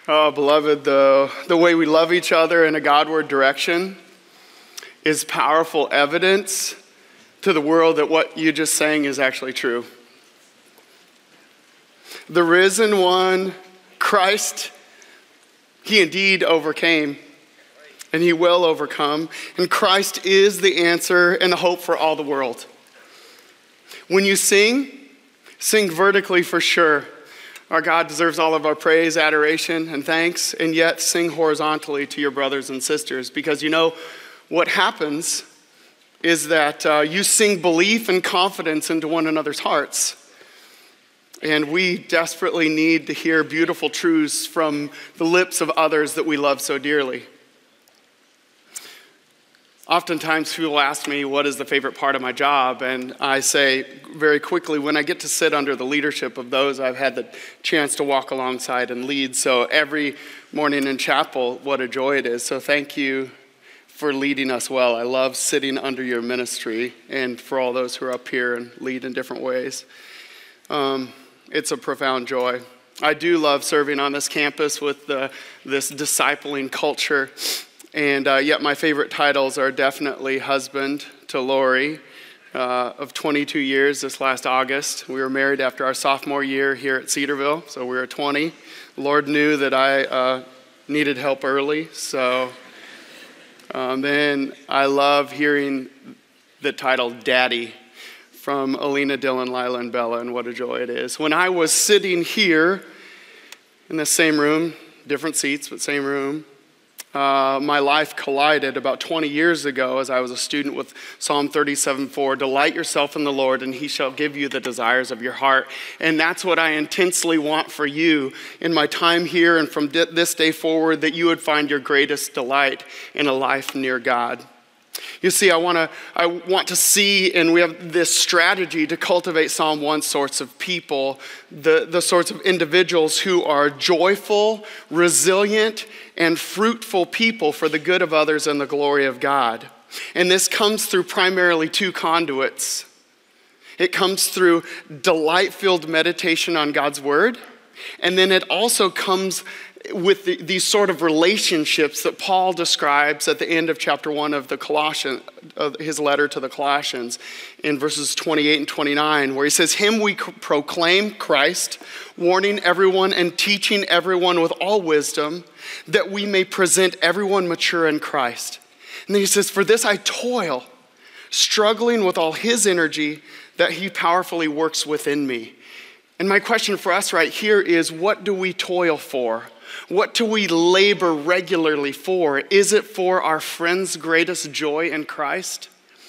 Oh, beloved, the way we love each other in a Godward direction is powerful evidence to the world that what you just sang is actually true. The risen one, Christ, he indeed overcame, and he will overcome. And Christ is the answer and the hope for all the world. When you sing vertically for sure. Our God deserves all of our praise, adoration, and thanks, and yet sing horizontally to your brothers and sisters. Because you know, what happens is that you sing belief and confidence into one another's hearts. And we desperately need to hear beautiful truths from the lips of others that we love so dearly. Oftentimes people ask me, what is the favorite part of my job? And I say very quickly, when I get to sit under the leadership of those I've had the chance to walk alongside and lead. So every morning in chapel, what a joy it is. So thank you for leading us well. I love sitting under your ministry, and for all those who are up here and lead in different ways. It's a profound joy. I do love serving on this campus with this discipling culture. And yet my favorite titles are definitely husband to Lori of 22 years this last August. We were married after our sophomore year here at Cedarville, so we were 20. The Lord knew that I needed help early, so then I love hearing the title Daddy from Alina, Dylan, Lila, and Bella, and what a joy it is. When I was sitting here in the same room, different seats, but same room, my life collided about 20 years ago as I was a student with Psalm 37:4. Delight yourself in the Lord, and he shall give you the desires of your heart. And that's what I intensely want for you in my time here and from this day forward, that you would find your greatest delight in a life near God. You see, I want to see, and we have this strategy to cultivate Psalm 1 sorts of people, the sorts of individuals who are joyful, resilient, and fruitful people for the good of others and the glory of God. And this comes through primarily two conduits. It comes through delight-filled meditation on God's word, and then it also comes with these sort of relationships that Paul describes at the end of chapter 1 of his letter to the Colossians in verses 28 and 29, where he says, him we proclaim, Christ, warning everyone and teaching everyone with all wisdom, that we may present everyone mature in Christ. And then he says, for this I toil, struggling with all his energy that he powerfully works within me. And my question for us right here is, what do we toil for? What do we labor regularly for? Is it for our friend's greatest joy in Christ?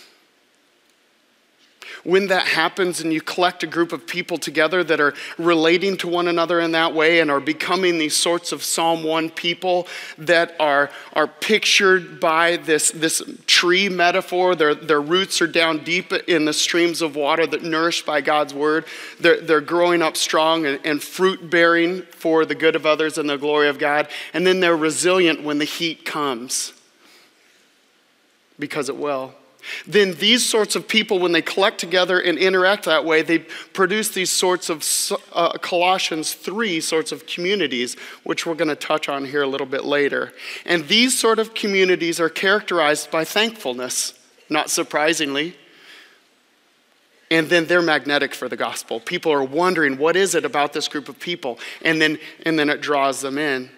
When that happens and you collect a group of people together that are relating to one another in that way and are becoming these sorts of Psalm 1 people that are pictured by this tree metaphor, their roots are down deep in the streams of water that nourished by God's word. They're growing up strong and fruit bearing for the good of others and the glory of God. And then they're resilient when the heat comes, because it will. Then these sorts of people, when they collect together and interact that way, they produce these sorts of Colossians 3 sorts of communities, which we're going to touch on here a little bit later. And these sort of communities are characterized by thankfulness, not surprisingly. And then they're magnetic for the gospel. People are wondering, what is it about this group of people? And then it draws them in.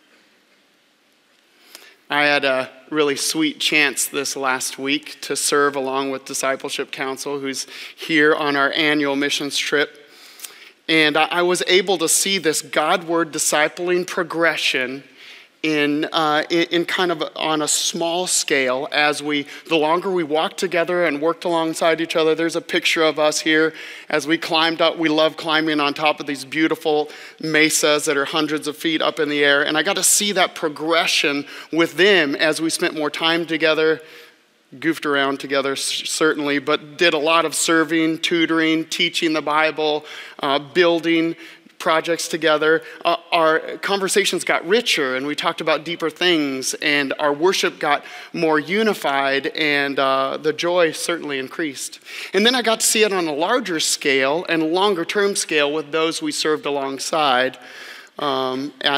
I had a really sweet chance this last week to serve along with Discipleship Council, who's here on our annual missions trip. And I was able to see this Godward discipling progression in kind of on a small scale as the longer we walked together and worked alongside each other. There's a picture of us here as we climbed up. We love climbing on top of these beautiful mesas that are hundreds of feet up in the air. And I got to see that progression with them as we spent more time together, goofed around together certainly, but did a lot of serving, tutoring, teaching the Bible, building projects together. Our conversations got richer and we talked about deeper things, and our worship got more unified, and the joy certainly increased. And then I got to see it on a larger scale and longer term scale with those we served alongside at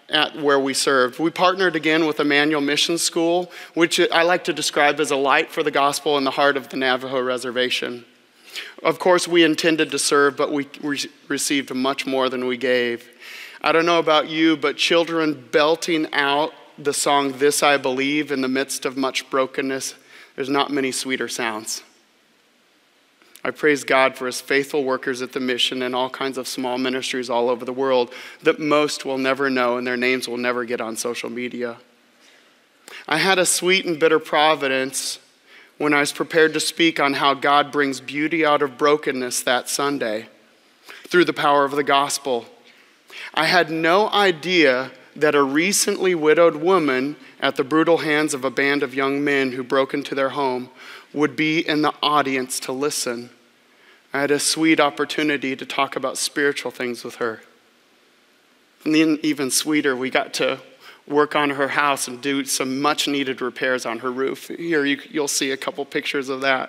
at where we served. We partnered again with Emmanuel Mission School, which I like to describe as a light for the gospel in the heart of the Navajo Reservation. Of course, we intended to serve, but we received much more than we gave. I don't know about you, but children belting out the song, "This I Believe," in the midst of much brokenness, there's not many sweeter sounds. I praise God for his faithful workers at the mission and all kinds of small ministries all over the world that most will never know and their names will never get on social media. I had a sweet and bitter providence when I was prepared to speak on how God brings beauty out of brokenness that Sunday through the power of the gospel. I had no idea that a recently widowed woman at the brutal hands of a band of young men who broke into their home would be in the audience to listen. I had a sweet opportunity to talk about spiritual things with her. And then even sweeter, we got to work on her house and do some much needed repairs on her roof. Here you'll see a couple pictures of that.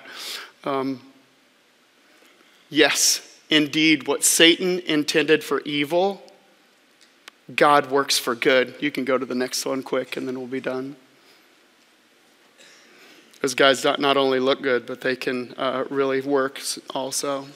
Yes, indeed, what Satan intended for evil, God works for good. You can go to the next one quick and then we'll be done. Those guys not only look good, but they can really work also.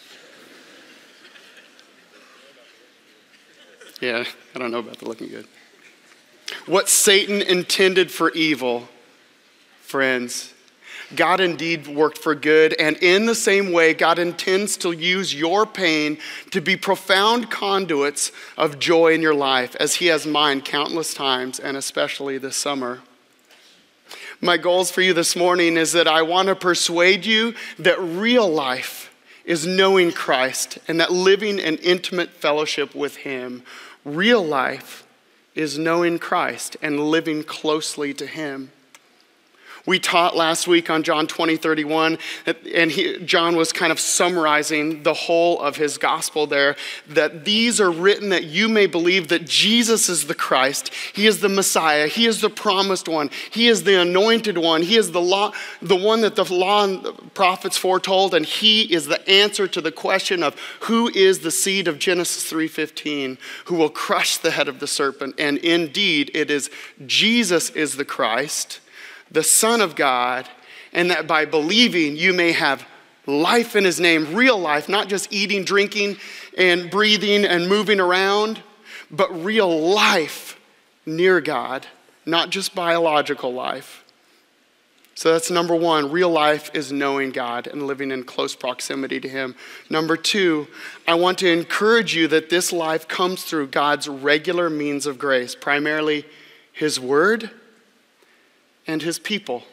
Yeah, I don't know about the looking good. What Satan intended for evil, friends, God indeed worked for good. And in the same way, God intends to use your pain to be profound conduits of joy in your life, as he has mine countless times, and especially this summer. My goals for you this morning is that I want to persuade you that real life is knowing Christ and that living in intimate fellowship with him. Real life is knowing Christ and living closely to him. We taught last week on John 20:31, and John was kind of summarizing the whole of his gospel there, that these are written that you may believe that Jesus is the Christ. He is the Messiah. He is the promised one. He is the anointed one. He is the one that the law and the prophets foretold, and he is the answer to the question of who is the seed of Genesis 3:15, who will crush the head of the serpent. And indeed, it is Jesus is the Christ, the Son of God, and that by believing you may have life in his name, real life, not just eating, drinking, and breathing and moving around, but real life near God, not just biological life. So that's number one. Real life is knowing God and living in close proximity to him. Number two, I want to encourage you that this life comes through God's regular means of grace, primarily his word and his people.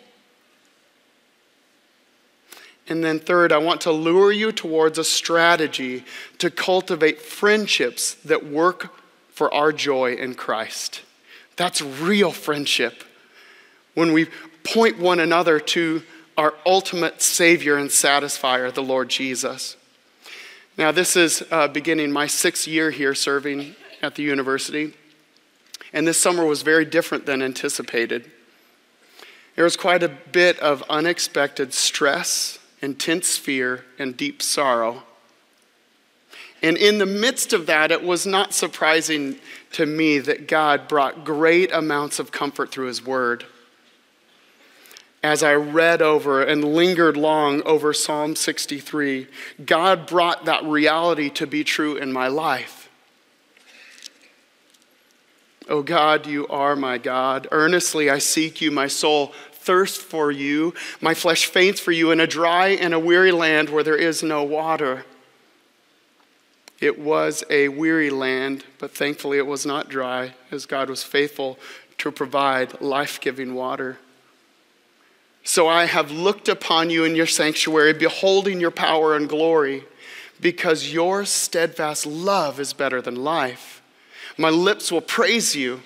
And then third, I want to lure you towards a strategy to cultivate friendships that work for our joy in Christ. That's real friendship. When we point one another to our ultimate Savior and satisfier, the Lord Jesus. Now, this is beginning my 6th year here serving at the university. And this summer was very different than anticipated. There was quite a bit of unexpected stress, intense fear, and deep sorrow. And in the midst of that, it was not surprising to me that God brought great amounts of comfort through his word. As I read over and lingered long over Psalm 63, God brought that reality to be true in my life. Oh God, you are my God. Earnestly I seek you, my soul thirsts for you. My flesh faints for you in a dry and a weary land where there is no water. It was a weary land, but thankfully it was not dry, as God was faithful to provide life-giving water. So I have looked upon you in your sanctuary, beholding your power and glory, because your steadfast love is better than life. My lips will praise you.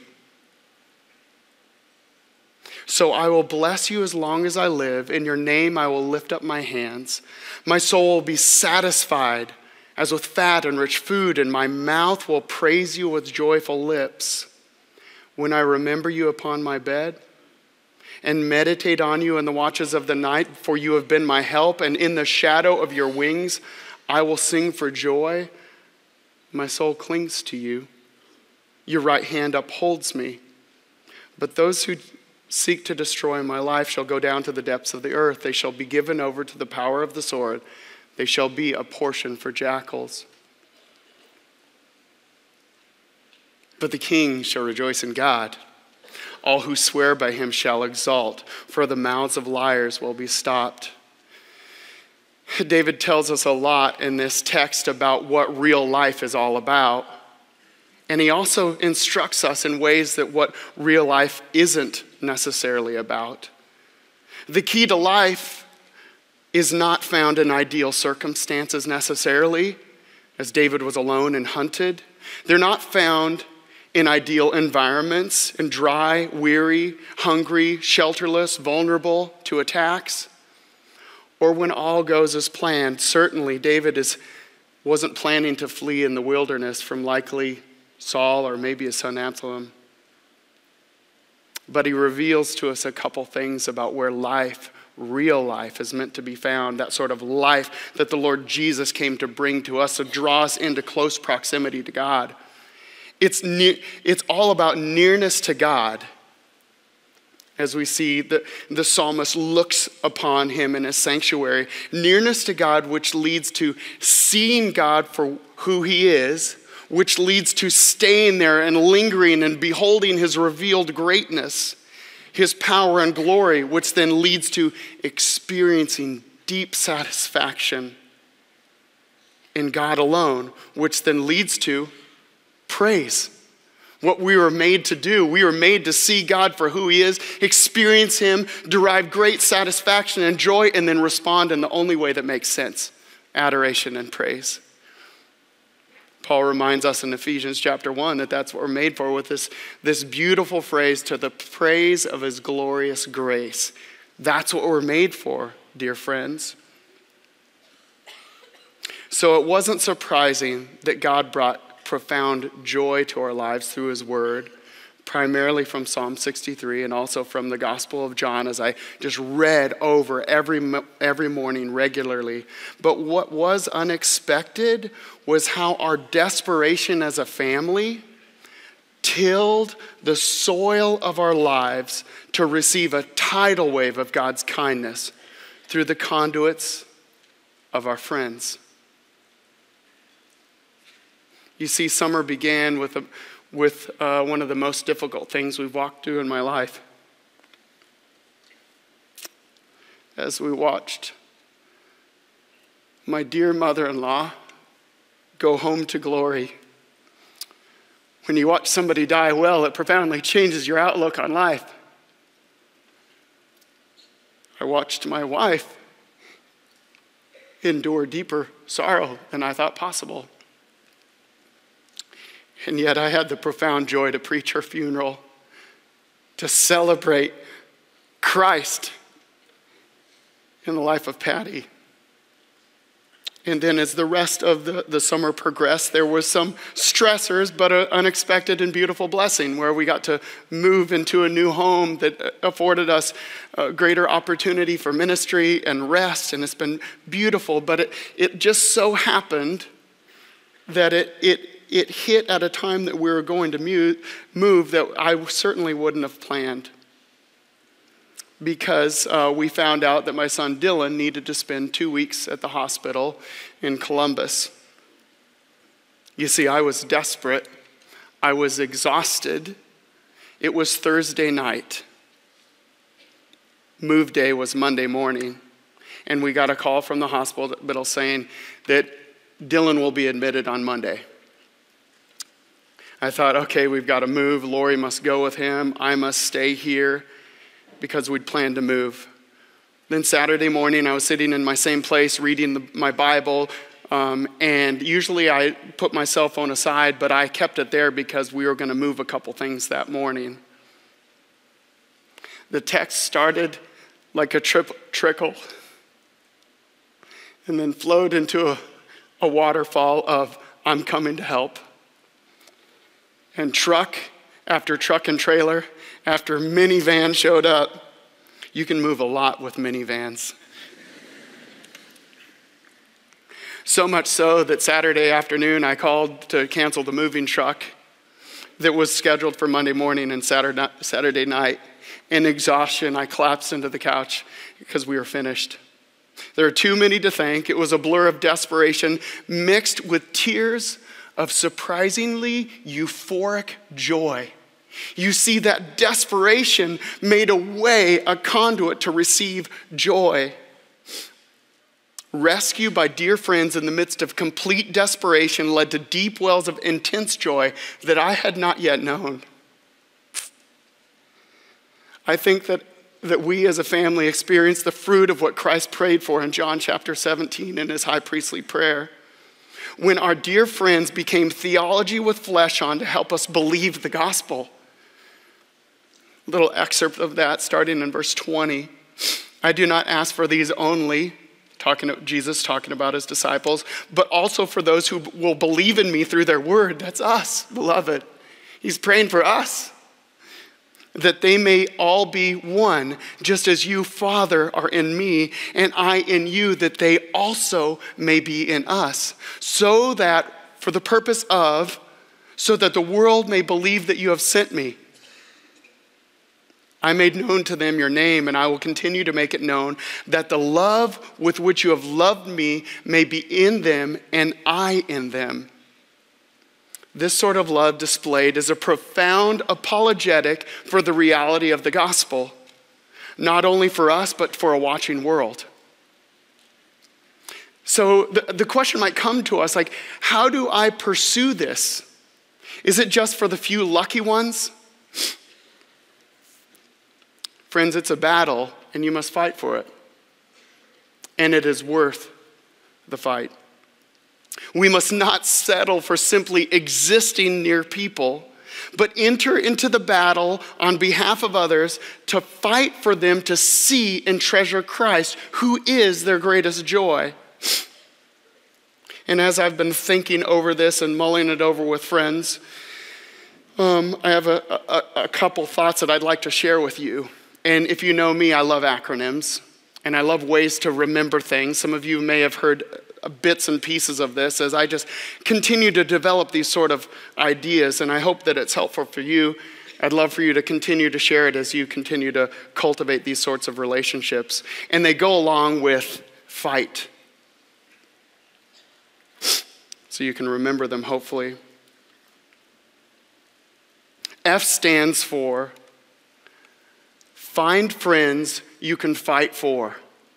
So I will bless you as long as I live. In your name I will lift up my hands. My soul will be satisfied as with fat and rich food, and my mouth will praise you with joyful lips. When I remember you upon my bed and meditate on you in the watches of the night, for you have been my help, and in the shadow of your wings I will sing for joy. My soul clings to you. Your right hand upholds me. But those who seek to destroy my life shall go down to the depths of the earth. They shall be given over to the power of the sword. They shall be a portion for jackals. But the king shall rejoice in God. All who swear by him shall exalt, for the mouths of liars will be stopped. David tells us a lot in this text about what real life is all about. And he also instructs us in ways that what real life isn't necessarily about. The key to life is not found in ideal circumstances necessarily, as David was alone and hunted. They're not found in ideal environments, in dry, weary, hungry, shelterless, vulnerable to attacks, or when all goes as planned. Certainly, David wasn't planning to flee in the wilderness from likely Saul or maybe his son Absalom. But he reveals to us a couple things about where life, real life, is meant to be found. That sort of life that the Lord Jesus came to bring to us, to draw us into close proximity to God. It's all about nearness to God. As we see the psalmist looks upon him in his sanctuary. Nearness to God, which leads to seeing God for who he is, which leads to staying there and lingering and beholding his revealed greatness, his power and glory, which then leads to experiencing deep satisfaction in God alone, which then leads to praise. What we were made to do. We were made to see God for who he is, experience him, derive great satisfaction and joy, and then respond in the only way that makes sense: adoration and praise. Paul reminds us in Ephesians chapter 1 that that's what we're made for, with this beautiful phrase, to the praise of his glorious grace. That's what we're made for, dear friends. So it wasn't surprising that God brought profound joy to our lives through his word, primarily from Psalm 63 and also from the Gospel of John, as I just read over every morning regularly. But what was unexpected was how our desperation as a family tilled the soil of our lives to receive a tidal wave of God's kindness through the conduits of our friends. You see, summer began with one of the most difficult things we've walked through in my life. As we watched my dear mother-in-law go home to glory. When you watch somebody die well, it profoundly changes your outlook on life. I watched my wife endure deeper sorrow than I thought possible. And yet I had the profound joy to preach her funeral, to celebrate Christ in the life of Patty. And then as the rest of the summer progressed, there was some stressors, but an unexpected and beautiful blessing where we got to move into a new home that afforded us a greater opportunity for ministry and rest. And it's been beautiful, but it just so happened that it hit at a time that we were going to move that I certainly wouldn't have planned. Because we found out that my son Dylan needed to spend 2 weeks at the hospital in Columbus. You see, I was desperate. I was exhausted. It was Thursday night. Move day was Monday morning. And we got a call from the hospital saying that Dylan will be admitted on Monday. I thought, okay, we've got to move. Lori must go with him. I must stay here, because we'd planned to move. Then Saturday morning, I was sitting in my same place reading my Bible, and usually I put my cell phone aside, but I kept it there because we were going to move a couple things that morning. The text started like a trickle and then flowed into a waterfall of, "I'm coming to help." And truck after truck and trailer after minivan showed up. You can move a lot with minivans. So much so that Saturday afternoon I called to cancel the moving truck that was scheduled for Monday morning and Saturday night. In exhaustion, I collapsed into the couch because we were finished. There are too many to thank. It was a blur of desperation mixed with tears of surprisingly euphoric joy. You see, that desperation made a conduit to receive joy. Rescue by dear friends in the midst of complete desperation led to deep wells of intense joy that I had not yet known. I think that we as a family experience the fruit of what Christ prayed for in John chapter 17 in his high priestly prayer. When our dear friends became theology with flesh on to help us believe the gospel. A little excerpt of that starting in verse 20. I do not ask for these only, Jesus talking about his disciples, but also for those who will believe in me through their word. That's us, beloved. He's praying for us. That they may all be one, just as you, Father, are in me, and I in you, that they also may be in us. So that the world may believe that you have sent me. I made known to them your name, and I will continue to make it known, that the love with which you have loved me may be in them, and I in them. This sort of love displayed is a profound apologetic for the reality of the gospel, not only for us, but for a watching world. So the question might come to us like, how do I pursue this? Is it just for the few lucky ones? Friends, it's a battle, and you must fight for it. And it is worth the fight. We must not settle for simply existing near people, but enter into the battle on behalf of others to fight for them to see and treasure Christ, who is their greatest joy. And as I've been thinking over this and mulling it over with friends, I have a couple thoughts that I'd like to share with you. And if you know me, I love acronyms, and I love ways to remember things. Some of you may have heard bits and pieces of this as I just continue to develop these sort of ideas, and I hope that it's helpful for you. I'd love for you to continue to share it as you continue to cultivate these sorts of relationships. And they go along with fight. So you can remember them, hopefully. F stands for find friends you can fight for.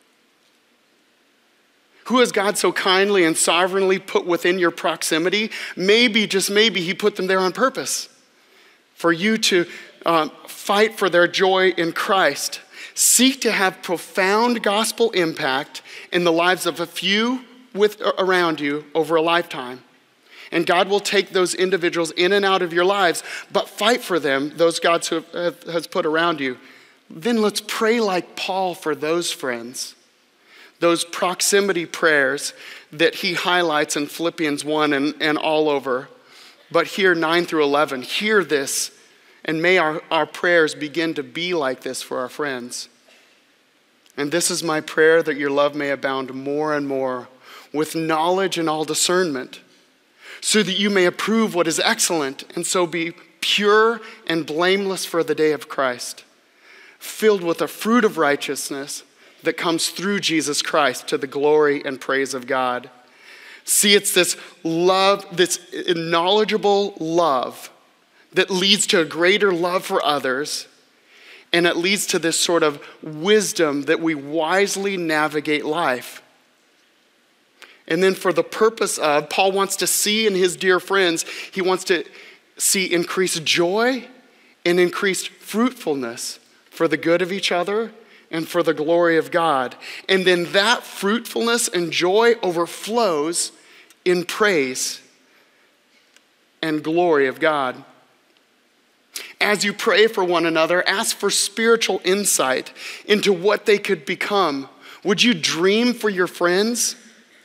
Who has God so kindly and sovereignly put within your proximity? Maybe, just maybe, he put them there on purpose for you to fight for their joy in Christ. Seek to have profound gospel impact in the lives of a few around you over a lifetime. And God will take those individuals in and out of your lives, but fight for them, those God has put around you. Then let's pray like Paul for those friends. Those proximity prayers that he highlights in Philippians 1 and all over. But here, 9 through 11, hear this, and may our prayers begin to be like this for our friends. And this is my prayer, that your love may abound more and more with knowledge and all discernment, so that you may approve what is excellent, and so be pure and blameless for the day of Christ, filled with the fruit of righteousness that comes through Jesus Christ to the glory and praise of God. See, it's this love, this knowledgeable love that leads to a greater love for others, and it leads to this sort of wisdom that we wisely navigate life. And then for the purpose of, Paul wants to see in his dear friends, he wants to see increased joy and increased fruitfulness for the good of each other and for the glory of God. And then that fruitfulness and joy overflows in praise and glory of God. As you pray for one another, ask for spiritual insight into what they could become. Would you dream for your friends?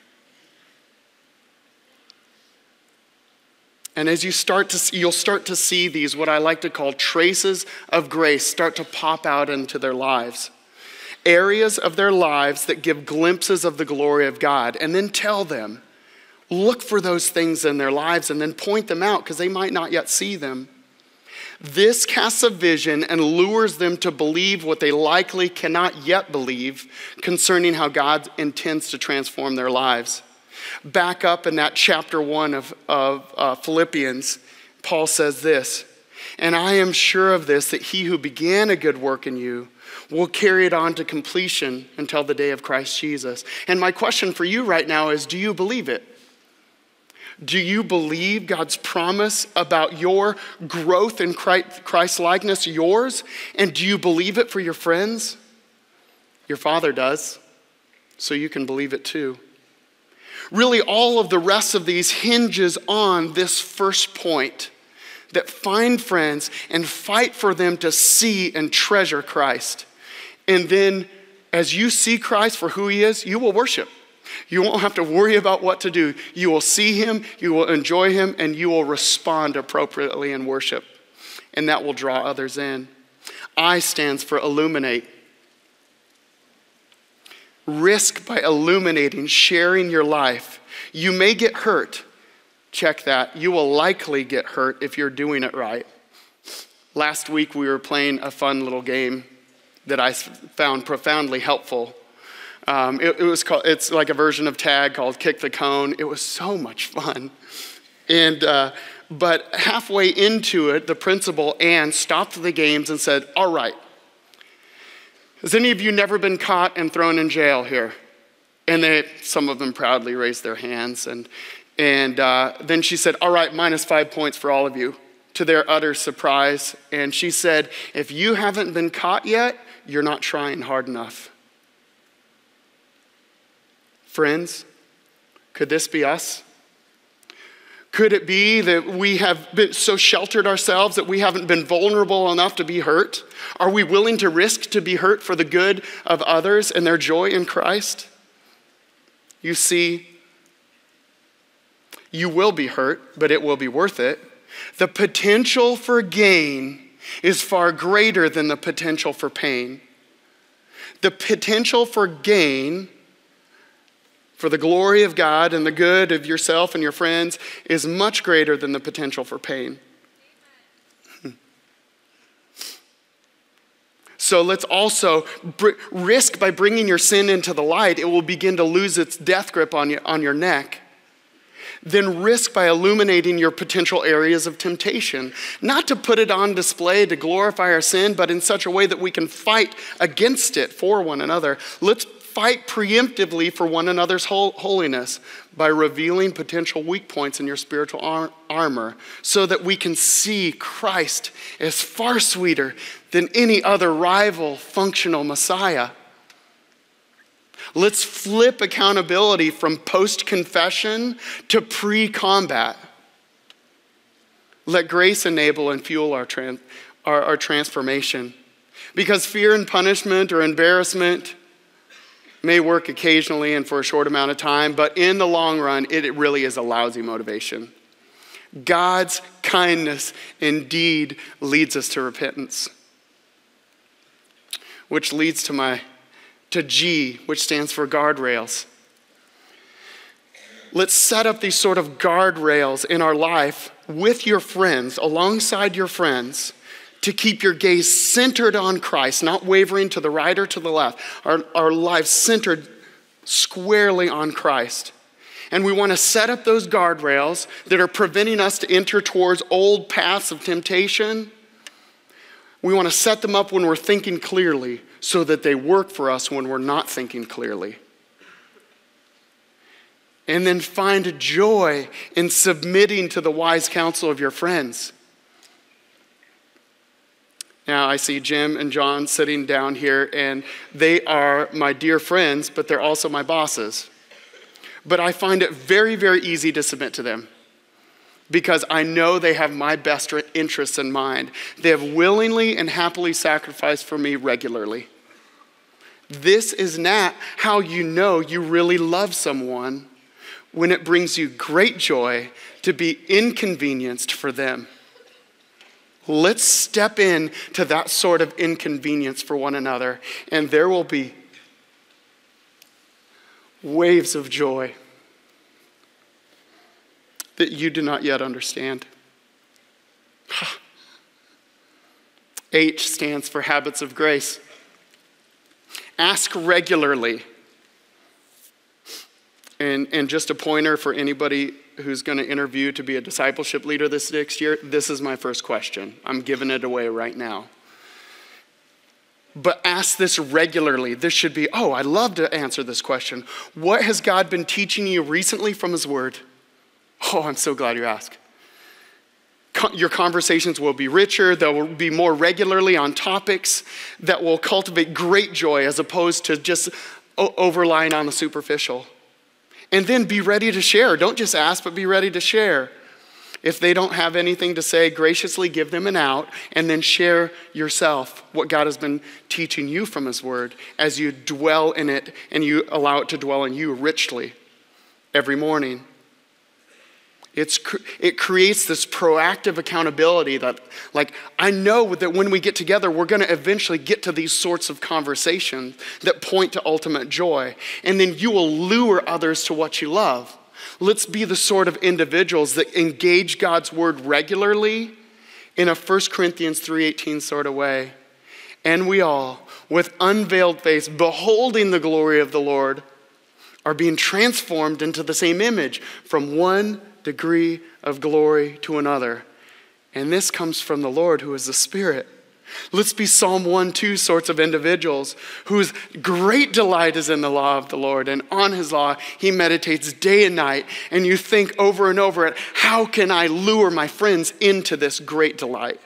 And as you'll start to see these, what I like to call traces of grace, start to pop out into their lives. Areas of their lives that give glimpses of the glory of God. And then tell them, look for those things in their lives and then point them out, because they might not yet see them. This casts a vision and lures them to believe what they likely cannot yet believe concerning how God intends to transform their lives. Back up in that chapter 1 of Philippians, Paul says this, "And I am sure of this, that he who began a good work in you will carry it on to completion until the day of Christ Jesus." And my question for you right now is, do you believe it? Do you believe God's promise about your growth in Christ likeness, yours? And do you believe it for your friends? Your Father does, so you can believe it too. Really, all of the rest of these hinges on this first point, that find friends and fight for them to see and treasure Christ. And then as you see Christ for who he is, you will worship. You won't have to worry about what to do. You will see him, you will enjoy him, and you will respond appropriately in worship. And that will draw others in. I stands for illuminate. Risk by illuminating, sharing your life. You may get hurt. Check that. You will likely get hurt if you're doing it right. Last week we were playing a fun little game that I found profoundly helpful. It's like a version of tag called Kick the Cone. It was so much fun. But halfway into it, the principal, Ann, stopped the games and said, "All right, has any of you never been caught and thrown in jail here?" And some of them proudly raised their hands. And then she said, "All right, minus 5 points for all of you," to their utter surprise. And she said, "If you haven't been caught yet, you're not trying hard enough." Friends, could this be us? Could it be that we have been so sheltered ourselves that we haven't been vulnerable enough to be hurt? Are we willing to risk to be hurt for the good of others and their joy in Christ? You see, you will be hurt, but it will be worth it. The potential for gain is far greater than the potential for pain. The potential for gain, for the glory of God and the good of yourself and your friends, is much greater than the potential for pain. So let's also risk by bringing your sin into the light. It will begin to lose its death grip on your neck. Then risk by illuminating your potential areas of temptation. Not to put it on display to glorify our sin, but in such a way that we can fight against it for one another. Let's fight preemptively for one another's holiness by revealing potential weak points in your spiritual armor so that we can see Christ as far sweeter than any other rival functional Messiah. Let's flip accountability from post-confession to pre-combat. Let grace enable and fuel our transformation. Because fear and punishment or embarrassment may work occasionally and for a short amount of time, but in the long run, it really is a lousy motivation. God's kindness indeed leads us to repentance. Which leads to G, which stands for guardrails. Let's set up these sort of guardrails in our life with your friends, alongside your friends, to keep your gaze centered on Christ, not wavering to the right or to the left. Our lives centered squarely on Christ. And we want to set up those guardrails that are preventing us to enter towards old paths of temptation. We want to set them up when we're thinking clearly so that they work for us when we're not thinking clearly. And then find joy in submitting to the wise counsel of your friends. Now I see Jim and John sitting down here, and they are my dear friends, but they're also my bosses. But I find it very, very easy to submit to them because I know they have my best interests in mind. They have willingly and happily sacrificed for me regularly. This is not how you know you really love someone, when it brings you great joy to be inconvenienced for them. Let's step in to that sort of inconvenience for one another, and there will be waves of joy that you do not yet understand. H stands for habits of grace. Ask regularly. And just a pointer for anybody who's going to interview to be a discipleship leader this next year, this is my first question. I'm giving it away right now. But ask this regularly. This should be, I'd love to answer this question. What has God been teaching you recently from his word? Oh, I'm so glad you asked. Your conversations will be richer. They will be more regularly on topics that will cultivate great joy as opposed to just overlying on the superficial. And then be ready to share. Don't just ask, but be ready to share. If they don't have anything to say, graciously give them an out and then share yourself what God has been teaching you from his word as you dwell in it and you allow it to dwell in you richly every morning. It creates this proactive accountability that, like, I know that when we get together, we're going to eventually get to these sorts of conversations that point to ultimate joy. And then you will lure others to what you love. Let's be the sort of individuals that engage God's word regularly in a 1 Corinthians 3:18 sort of way. And we all, with unveiled face, beholding the glory of the Lord, are being transformed into the same image from one degree of glory to another. And this comes from the Lord who is the Spirit. Let's be Psalm 1:2 sorts of individuals whose great delight is in the law of the Lord, and on his law he meditates day and night. And you think over and over at, how can I lure my friends into this great delight?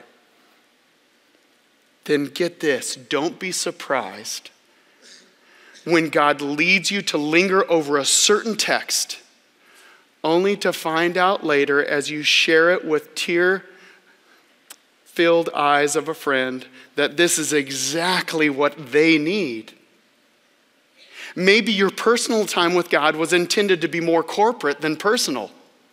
Then get this, don't be surprised when God leads you to linger over a certain text, only to find out later as you share it with tear-filled eyes of a friend that this is exactly what they need. Maybe your personal time with God was intended to be more corporate than personal.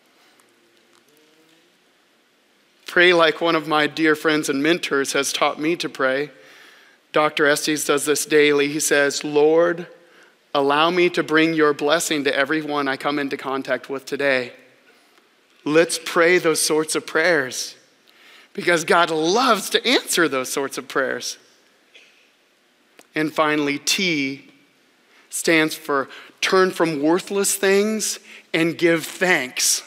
Pray like one of my dear friends and mentors has taught me to pray. Dr. Estes does this daily. He says, Lord, allow me to bring your blessing to everyone I come into contact with today. Let's pray those sorts of prayers because God loves to answer those sorts of prayers. And finally, T stands for turn from worthless things and give thanks.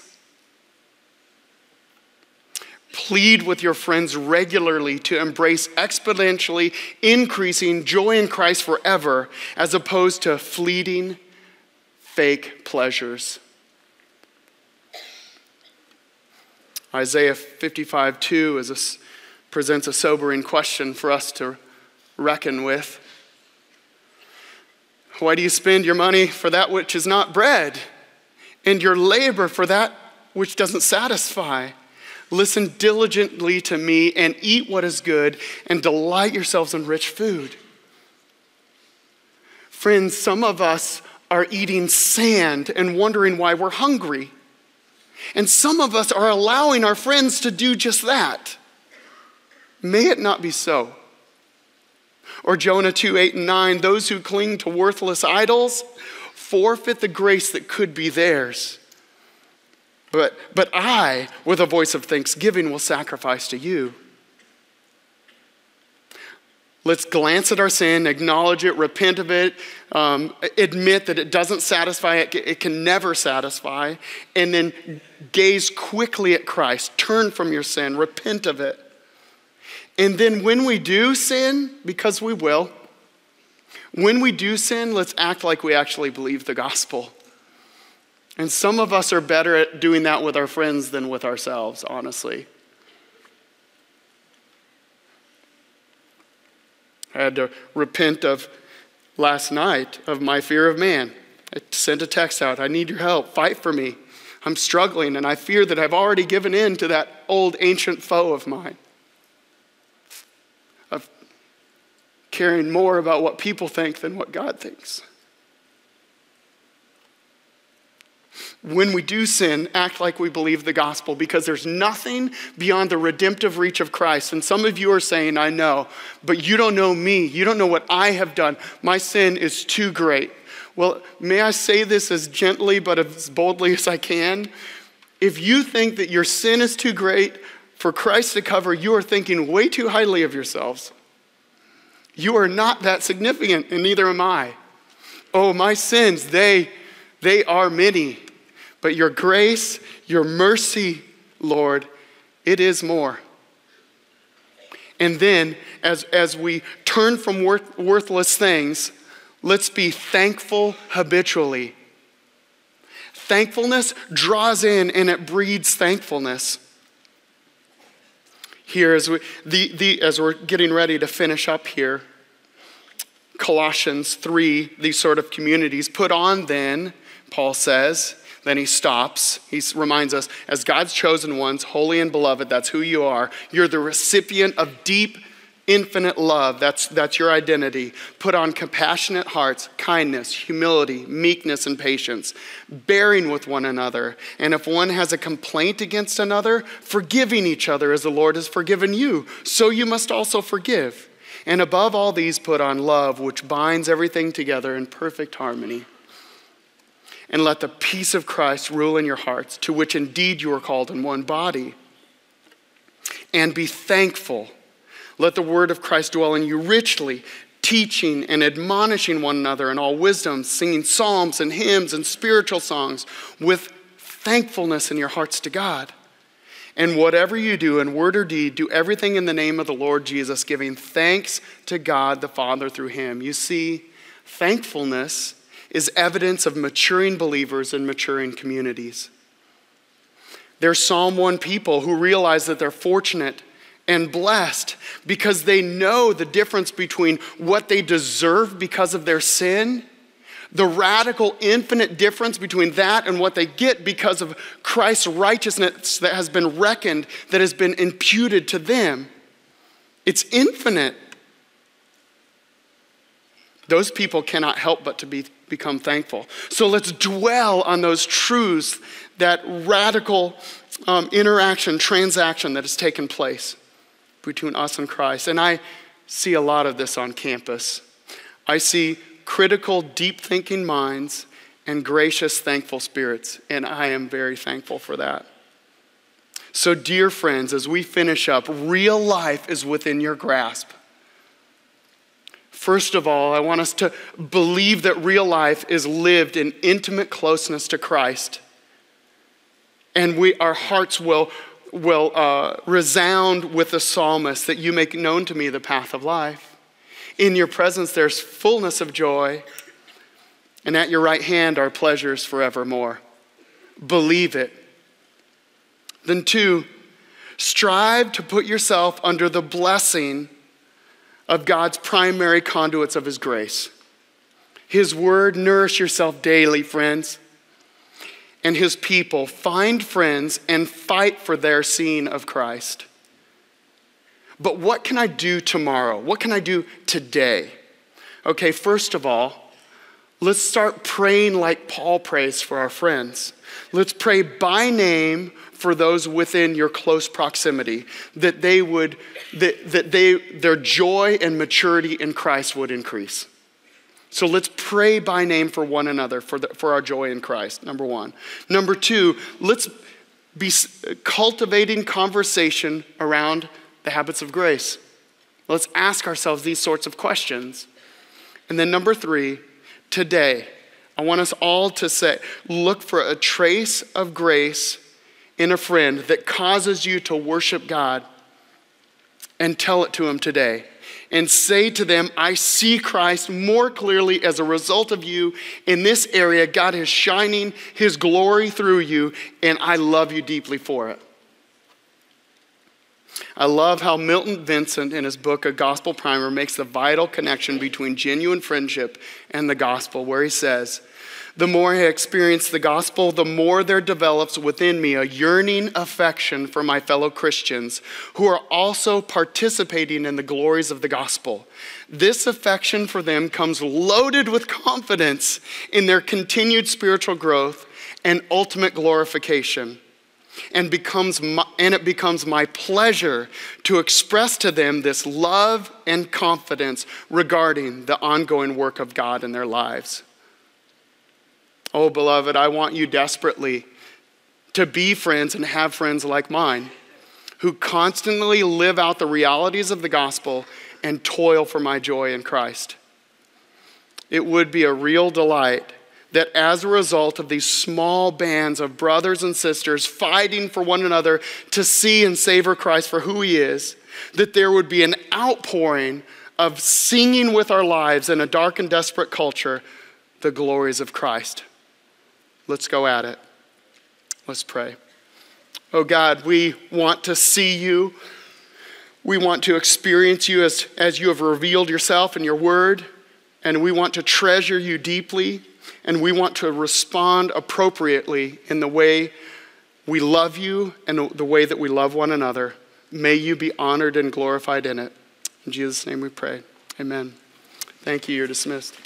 Plead with your friends regularly to embrace exponentially increasing joy in Christ forever as opposed to fleeting, fake pleasures. Isaiah 55:2 presents a sobering question for us to reckon with. Why do you spend your money for that which is not bread, and your labor for that which doesn't satisfy? Listen diligently to me and eat what is good and delight yourselves in rich food. Friends, some of us are eating sand and wondering why we're hungry. And some of us are allowing our friends to do just that. May it not be so. Or Jonah 2:8-9, those who cling to worthless idols forfeit the grace that could be theirs. But I, with a voice of thanksgiving, will sacrifice to you. Let's glance at our sin, acknowledge it, repent of it, admit that it doesn't satisfy, it can never satisfy, and then gaze quickly at Christ. Turn from your sin, repent of it. And then when we do sin, because we will, when we do sin, let's act like we actually believe the gospel. And some of us are better at doing that with our friends than with ourselves, honestly. I had to repent of last night of my fear of man. I sent a text out, I need your help, fight for me. I'm struggling and I fear that I've already given in to that old ancient foe of mine. Of caring more about what people think than what God thinks. When we do sin, act like we believe the gospel because there's nothing beyond the redemptive reach of Christ. And some of you are saying, I know, but you don't know me. You don't know what I have done. My sin is too great. Well, may I say this as gently but as boldly as I can? If you think that your sin is too great, for Christ to cover, you are thinking way too highly of yourselves. You are not that significant, and neither am I. Oh, my sins, they are many. But your grace, your mercy, Lord, it is more. And then, as we turn from worthless things, let's be thankful habitually. Thankfulness draws in and it breeds thankfulness. Here, as we're getting ready to finish up here, Colossians 3, these sort of communities, put on then, Paul says, then he stops. He reminds us, as God's chosen ones, holy and beloved, that's who you are. You're the recipient of deep, infinite love. That's your identity. Put on compassionate hearts, kindness, humility, meekness, and patience, bearing with one another. And if one has a complaint against another, forgiving each other as the Lord has forgiven you. So you must also forgive. And above all these, put on love, which binds everything together in perfect harmony. And let the peace of Christ rule in your hearts, to which indeed you are called in one body. And be thankful. Let the word of Christ dwell in you richly, teaching and admonishing one another in all wisdom, singing psalms and hymns and spiritual songs with thankfulness in your hearts to God. And whatever you do in word or deed, do everything in the name of the Lord Jesus, giving thanks to God the Father through him. You see, thankfulness is evidence of maturing believers and maturing communities. They're Psalm 1 people who realize that they're fortunate and blessed because they know the difference between what they deserve because of their sin, the radical, infinite difference between that and what they get because of Christ's righteousness that has been reckoned, that has been imputed to them. It's infinite. Those people cannot help but to become thankful. So let's dwell on those truths, that radical interaction, transaction that has taken place between us and Christ. And I see a lot of this on campus. I see critical, deep-thinking minds and gracious, thankful spirits, and I am very thankful for that. So, dear friends, as we finish up, real life is within your grasp. First of all, I want us to believe that real life is lived in intimate closeness to Christ. And our hearts will resound with the psalmist, that you make known to me the path of life. In your presence there's fullness of joy, and at your right hand are pleasures forevermore. Believe it. Then 2, strive to put yourself under the blessing of God's primary conduits of his grace. His word, nourish yourself daily, friends. And his people, find friends and fight for their seeing of Christ. But what can I do tomorrow? What can I do today? Okay, first of all, let's start praying like Paul prays for our friends. Let's pray by name for those within your close proximity, that their joy and maturity in Christ would increase. So let's pray by name for one another for our joy in Christ, number 1. Number 2, let's be cultivating conversation around the habits of grace. Let's ask ourselves these sorts of questions. And then number 3, today, I want us all to look for a trace of grace in a friend that causes you to worship God, and tell it to him today. And say to them, I see Christ more clearly as a result of you in this area. God is shining his glory through you, and I love you deeply for it. I love how Milton Vincent, in his book, A Gospel Primer, makes the vital connection between genuine friendship and the gospel, where he says, the more I experience the gospel, the more there develops within me a yearning affection for my fellow Christians who are also participating in the glories of the gospel. This affection for them comes loaded with confidence in their continued spiritual growth and ultimate glorification. And it becomes my pleasure to express to them this love and confidence regarding the ongoing work of God in their lives. Oh, beloved, I want you desperately to be friends and have friends like mine who constantly live out the realities of the gospel and toil for my joy in Christ. It would be a real delight that as a result of these small bands of brothers and sisters fighting for one another to see and savor Christ for who he is, that there would be an outpouring of singing with our lives in a dark and desperate culture the glories of Christ. Let's go at it. Let's pray. Oh God, we want to see you. We want to experience you as you have revealed yourself in your word. And we want to treasure you deeply. And we want to respond appropriately in the way we love you and the way that we love one another. May you be honored and glorified in it. In Jesus' name we pray. Amen. Thank you. You're dismissed.